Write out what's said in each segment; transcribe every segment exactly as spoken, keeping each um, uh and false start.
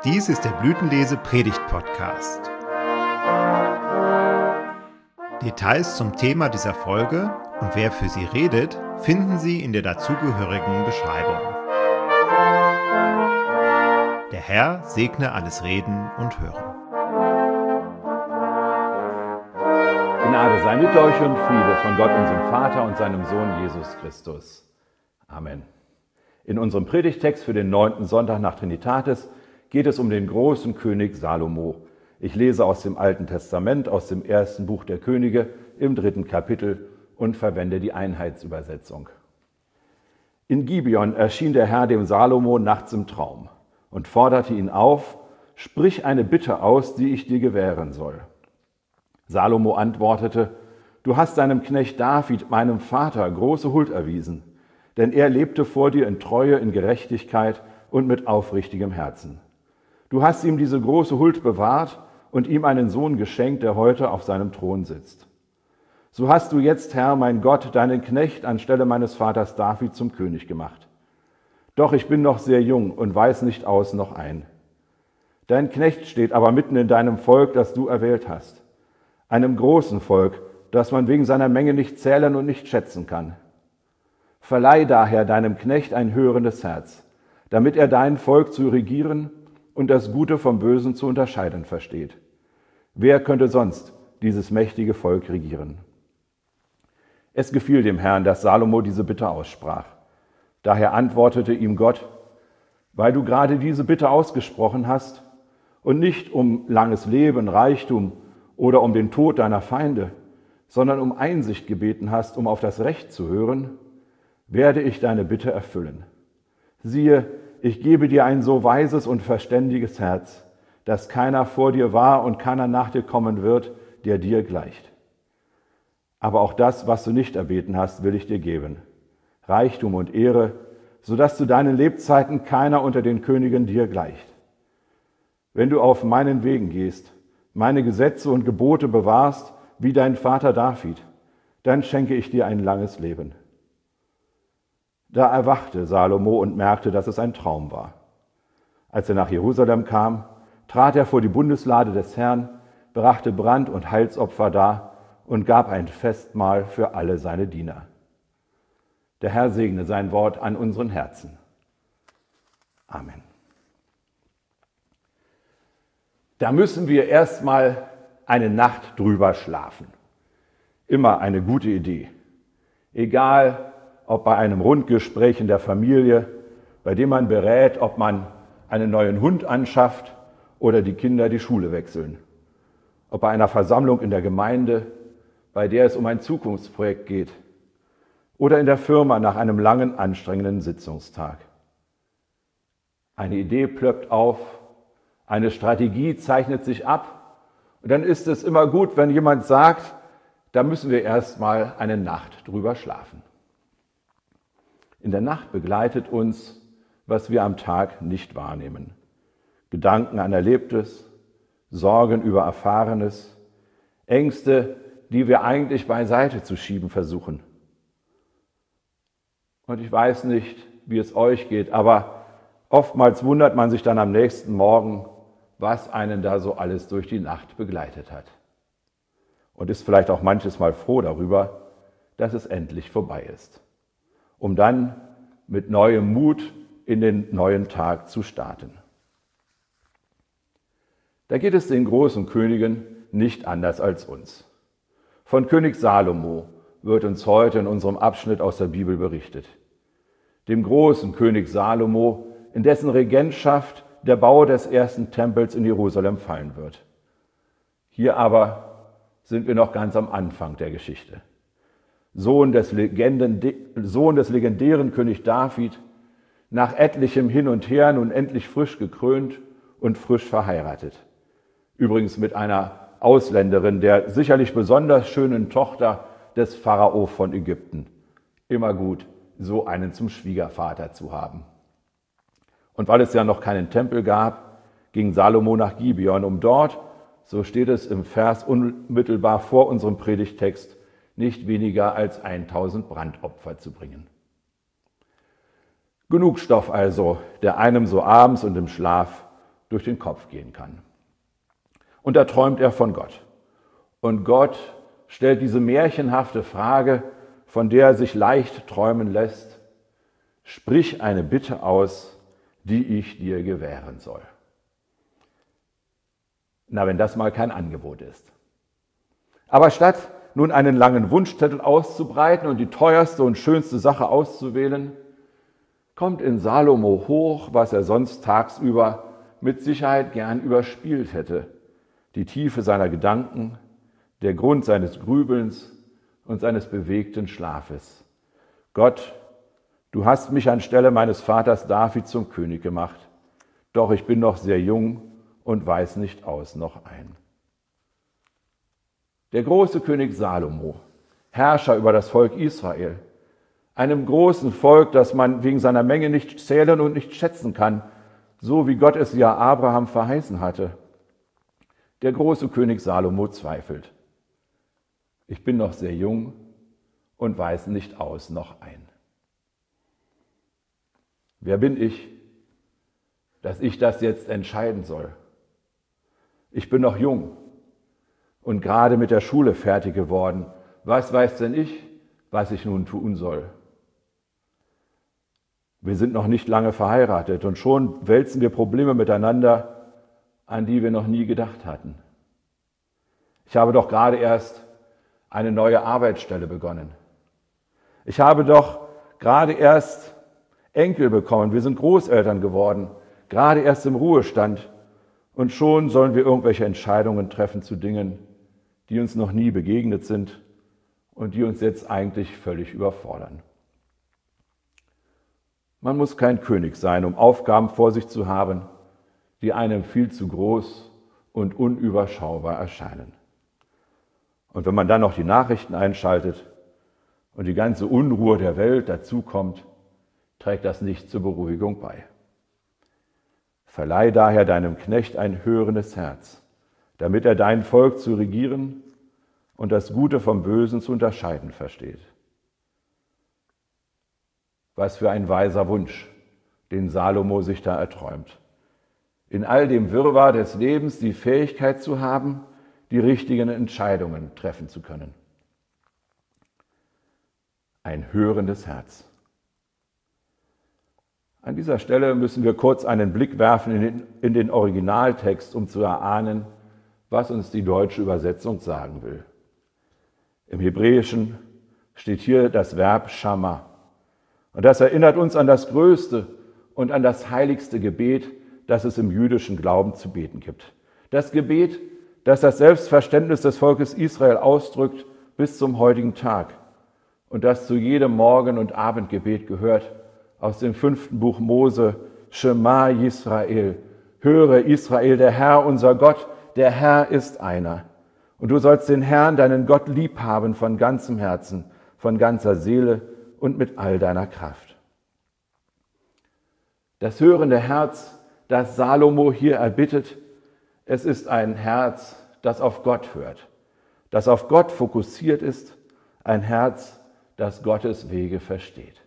Dies ist der Blütenlese Predigt Podcast. Details zum Thema dieser Folge und wer für sie redet, finden Sie in der dazugehörigen Beschreibung. Der Herr segne alles Reden und Hören. Gnade sei mit euch und Friede von Gott, unserem Vater und seinem Sohn Jesus Christus. Amen. In unserem Predigtext für den neunten Sonntag nach Trinitatis geht es um den großen König Salomo. Ich lese aus dem Alten Testament, aus dem ersten Buch der Könige, im dritten Kapitel und verwende die Einheitsübersetzung. In Gibeon erschien der Herr dem Salomo nachts im Traum und forderte ihn auf: Sprich eine Bitte aus, die ich dir gewähren soll. Salomo antwortete: Du hast deinem Knecht David, meinem Vater, große Huld erwiesen, denn er lebte vor dir in Treue, in Gerechtigkeit und mit aufrichtigem Herzen. Du hast ihm diese große Huld bewahrt und ihm einen Sohn geschenkt, der heute auf seinem Thron sitzt. So hast du jetzt, Herr, mein Gott, deinen Knecht anstelle meines Vaters David zum König gemacht. Doch ich bin noch sehr jung und weiß nicht aus noch ein. Dein Knecht steht aber mitten in deinem Volk, das du erwählt hast, einem großen Volk, das man wegen seiner Menge nicht zählen und nicht schätzen kann. Verleih daher deinem Knecht ein hörendes Herz, damit er dein Volk zu regieren und das Gute vom Bösen zu unterscheiden versteht. Wer könnte sonst dieses mächtige Volk regieren? Es gefiel dem Herrn, dass Salomo diese Bitte aussprach. Daher antwortete ihm Gott: Weil du gerade diese Bitte ausgesprochen hast und nicht um langes Leben, Reichtum oder um den Tod deiner Feinde, sondern um Einsicht gebeten hast, um auf das Recht zu hören, werde ich deine Bitte erfüllen. Siehe, ich gebe dir ein so weises und verständiges Herz, dass keiner vor dir war und keiner nach dir kommen wird, der dir gleicht. Aber auch das, was du nicht erbeten hast, will ich dir geben: Reichtum und Ehre, sodass zu deinen Lebzeiten keiner unter den Königen dir gleicht. Wenn du auf meinen Wegen gehst, meine Gesetze und Gebote bewahrst, wie dein Vater David, dann schenke ich dir ein langes Leben. Da erwachte Salomo und merkte, dass es ein Traum war. Als er nach Jerusalem kam, trat er vor die Bundeslade des Herrn, brachte Brand- und Heilsopfer dar und gab ein Festmahl für alle seine Diener. Der Herr segne sein Wort an unseren Herzen. Amen. Da müssen wir erstmal eine Nacht drüber schlafen. Immer eine gute Idee. Egal, ob bei einem Rundgespräch in der Familie, bei dem man berät, ob man einen neuen Hund anschafft oder die Kinder die Schule wechseln. Ob bei einer Versammlung in der Gemeinde, bei der es um ein Zukunftsprojekt geht. Oder in der Firma nach einem langen, anstrengenden Sitzungstag. Eine Idee plöppt auf, eine Strategie zeichnet sich ab und dann ist es immer gut, wenn jemand sagt: Da müssen wir erstmal eine Nacht drüber schlafen. In der Nacht begleitet uns, was wir am Tag nicht wahrnehmen. Gedanken an Erlebtes, Sorgen über Erfahrenes, Ängste, die wir eigentlich beiseite zu schieben versuchen. Und ich weiß nicht, wie es euch geht, aber oftmals wundert man sich dann am nächsten Morgen, was einen da so alles durch die Nacht begleitet hat. Und ist vielleicht auch manches Mal froh darüber, dass es endlich vorbei ist, um dann mit neuem Mut in den neuen Tag zu starten. Da geht es den großen Königen nicht anders als uns. Von König Salomo wird uns heute in unserem Abschnitt aus der Bibel berichtet. Dem großen König Salomo, in dessen Regentschaft der Bau des ersten Tempels in Jerusalem fallen wird. Hier aber sind wir noch ganz am Anfang der Geschichte. Sohn des, Legenden, Sohn des legendären König David, nach etlichem Hin und Her nun endlich frisch gekrönt und frisch verheiratet. Übrigens mit einer Ausländerin, der sicherlich besonders schönen Tochter des Pharao von Ägypten. Immer gut, so einen zum Schwiegervater zu haben. Und weil es ja noch keinen Tempel gab, ging Salomo nach Gibeon, um dort, so steht es im Vers unmittelbar vor unserem Predigtext, nicht weniger als tausend Brandopfer zu bringen. Genug Stoff also, der einem so abends und im Schlaf durch den Kopf gehen kann. Und da träumt er von Gott. Und Gott stellt diese märchenhafte Frage, von der er sich leicht träumen lässt: Sprich eine Bitte aus, die ich dir gewähren soll. Na, wenn das mal kein Angebot ist. Aber statt nun einen langen Wunschzettel auszubreiten und die teuerste und schönste Sache auszuwählen, kommt in Salomo hoch, was er sonst tagsüber mit Sicherheit gern überspielt hätte: die Tiefe seiner Gedanken, der Grund seines Grübelns und seines bewegten Schlafes. Gott, du hast mich anstelle meines Vaters David zum König gemacht, doch ich bin noch sehr jung und weiß nicht aus noch ein. Der große König Salomo, Herrscher über das Volk Israel, einem großen Volk, das man wegen seiner Menge nicht zählen und nicht schätzen kann, so wie Gott es ja Abraham verheißen hatte. Der große König Salomo zweifelt. Ich bin noch sehr jung und weiß nicht aus noch ein. Wer bin ich, dass ich das jetzt entscheiden soll? Ich bin noch jung und gerade mit der Schule fertig geworden. Was weiß denn ich, was ich nun tun soll? Wir sind noch nicht lange verheiratet und schon wälzen wir Probleme miteinander, an die wir noch nie gedacht hatten. Ich habe doch gerade erst eine neue Arbeitsstelle begonnen. Ich habe doch gerade erst Enkel bekommen. Wir sind Großeltern geworden, gerade erst im Ruhestand. Und schon sollen wir irgendwelche Entscheidungen treffen zu Dingen, die uns noch nie begegnet sind und die uns jetzt eigentlich völlig überfordern. Man muss kein König sein, um Aufgaben vor sich zu haben, die einem viel zu groß und unüberschaubar erscheinen. Und wenn man dann noch die Nachrichten einschaltet und die ganze Unruhe der Welt dazukommt, trägt das nicht zur Beruhigung bei. Verleih daher deinem Knecht ein hörendes Herz, damit er dein Volk zu regieren und das Gute vom Bösen zu unterscheiden versteht. Was für ein weiser Wunsch, den Salomo sich da erträumt. In all dem Wirrwarr des Lebens die Fähigkeit zu haben, die richtigen Entscheidungen treffen zu können. Ein hörendes Herz. An dieser Stelle müssen wir kurz einen Blick werfen in den, in den Originaltext, um zu erahnen, was uns die deutsche Übersetzung sagen will. Im Hebräischen steht hier das Verb Shama. Und das erinnert uns an das größte und an das heiligste Gebet, das es im jüdischen Glauben zu beten gibt. Das Gebet, das das Selbstverständnis des Volkes Israel ausdrückt bis zum heutigen Tag und das zu jedem Morgen- und Abendgebet gehört aus dem fünften Buch Mose: Shema Yisrael, höre Israel, der Herr, unser Gott, der Herr ist einer. Und du sollst den Herrn, deinen Gott, lieb haben von ganzem Herzen, von ganzer Seele und mit all deiner Kraft. Das hörende Herz, das Salomo hier erbittet, es ist ein Herz, das auf Gott hört, das auf Gott fokussiert ist, ein Herz, das Gottes Wege versteht.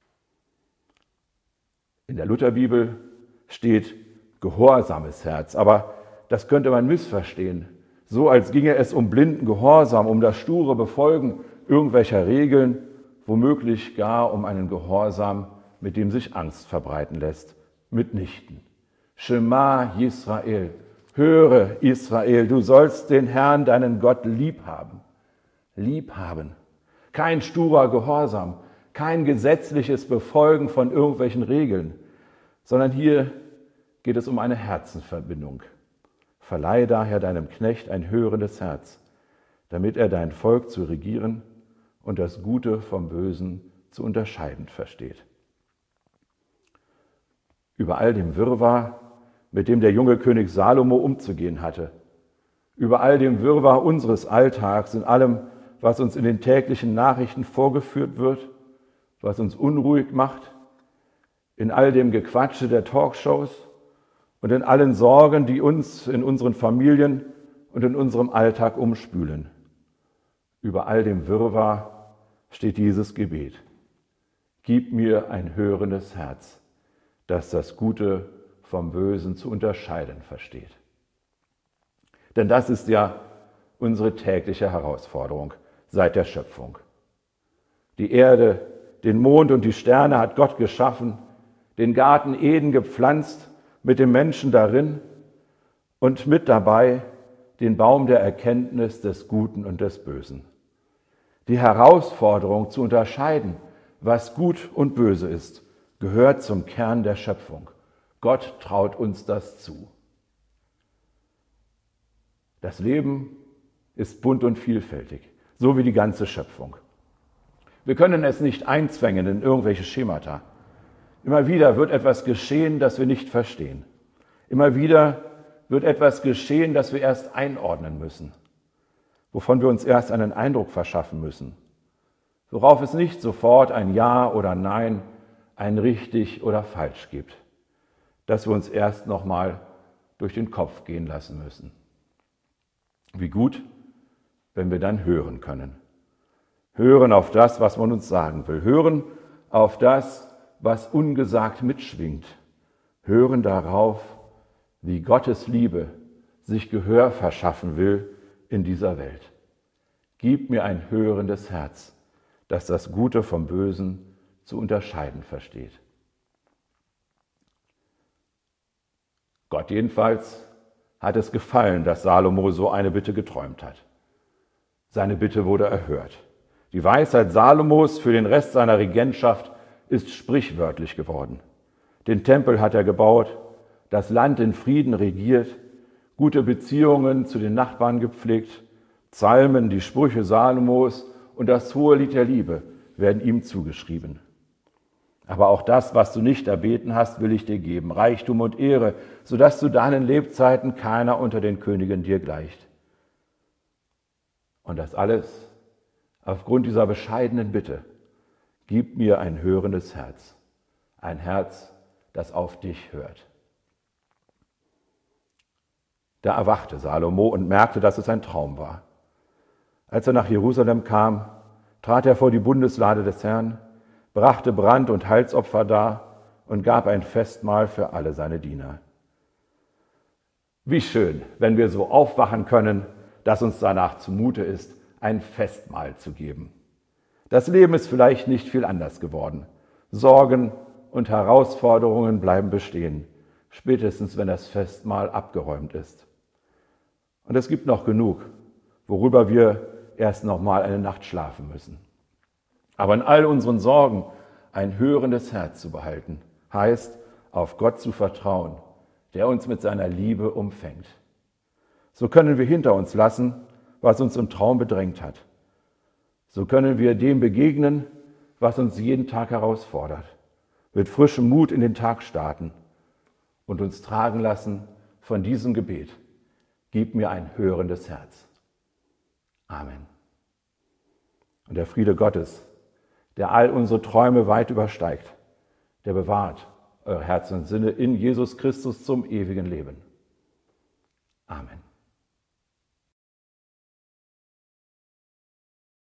In der Lutherbibel steht gehorsames Herz, aber das könnte man missverstehen, so als ginge es um blinden Gehorsam, um das sture Befolgen irgendwelcher Regeln, womöglich gar um einen Gehorsam, mit dem sich Angst verbreiten lässt. Mitnichten. Shema Yisrael, höre Israel, du sollst den Herrn, deinen Gott, lieb haben. Lieb haben. Kein sturer Gehorsam, kein gesetzliches Befolgen von irgendwelchen Regeln, sondern hier geht es um eine Herzensverbindung. Verleihe daher deinem Knecht ein hörendes Herz, damit er dein Volk zu regieren und das Gute vom Bösen zu unterscheiden versteht. Über all dem Wirrwarr, mit dem der junge König Salomo umzugehen hatte, über all dem Wirrwarr unseres Alltags, in allem, was uns in den täglichen Nachrichten vorgeführt wird, was uns unruhig macht, in all dem Gequatsche der Talkshows und in allen Sorgen, die uns in unseren Familien und in unserem Alltag umspülen. Über all dem Wirrwarr steht dieses Gebet: Gib mir ein hörendes Herz, das das Gute vom Bösen zu unterscheiden versteht. Denn das ist ja unsere tägliche Herausforderung seit der Schöpfung. Die Erde, den Mond und die Sterne hat Gott geschaffen, den Garten Eden gepflanzt mit dem Menschen darin und mit dabei den Baum der Erkenntnis des Guten und des Bösen. Die Herausforderung zu unterscheiden, was gut und böse ist, gehört zum Kern der Schöpfung. Gott traut uns das zu. Das Leben ist bunt und vielfältig, so wie die ganze Schöpfung. Wir können es nicht einzwängen in irgendwelche Schemata. Immer wieder wird etwas geschehen, das wir nicht verstehen. Immer wieder wird etwas geschehen, das wir erst einordnen müssen, wovon wir uns erst einen Eindruck verschaffen müssen, worauf es nicht sofort ein Ja oder Nein, ein richtig oder falsch gibt, das wir uns erst nochmal durch den Kopf gehen lassen müssen. Wie gut, wenn wir dann hören können. Hören auf das, was man uns sagen will. Hören auf das, was ungesagt mitschwingt. Hören darauf, wie Gottes Liebe sich Gehör verschaffen will in dieser Welt. Gib mir ein hörendes Herz, das das Gute vom Bösen zu unterscheiden versteht. Gott jedenfalls hat es gefallen, dass Salomo so eine Bitte geträumt hat. Seine Bitte wurde erhört. Die Weisheit Salomos für den Rest seiner Regentschaft ist sprichwörtlich geworden. Den Tempel hat er gebaut, das Land in Frieden regiert, gute Beziehungen zu den Nachbarn gepflegt, Psalmen, die Sprüche Salomos und das hohe Lied der Liebe werden ihm zugeschrieben. Aber auch das, was du nicht erbeten hast, will ich dir geben, Reichtum und Ehre, sodass zu deinen Lebzeiten keiner unter den Königen dir gleicht. Und das alles aufgrund dieser bescheidenen Bitte: Gib mir ein hörendes Herz, ein Herz, das auf dich hört. Da erwachte Salomo und merkte, dass es ein Traum war. Als er nach Jerusalem kam, trat er vor die Bundeslade des Herrn, brachte Brand- und Heilsopfer dar und gab ein Festmahl für alle seine Diener. Wie schön, wenn wir so aufwachen können, dass uns danach zumute ist, ein Festmahl zu geben. Das Leben ist vielleicht nicht viel anders geworden. Sorgen und Herausforderungen bleiben bestehen, spätestens wenn das Festmahl abgeräumt ist. Und es gibt noch genug, worüber wir erst noch mal eine Nacht schlafen müssen. Aber in all unseren Sorgen ein hörendes Herz zu behalten, heißt, auf Gott zu vertrauen, der uns mit seiner Liebe umfängt. So können wir hinter uns lassen, was uns im Traum bedrängt hat. So können wir dem begegnen, was uns jeden Tag herausfordert, mit frischem Mut in den Tag starten und uns tragen lassen von diesem Gebet: Gib mir ein hörendes Herz. Amen. Und der Friede Gottes, der all unsere Träume weit übersteigt, der bewahrt eure Herzen und Sinne in Jesus Christus zum ewigen Leben. Amen.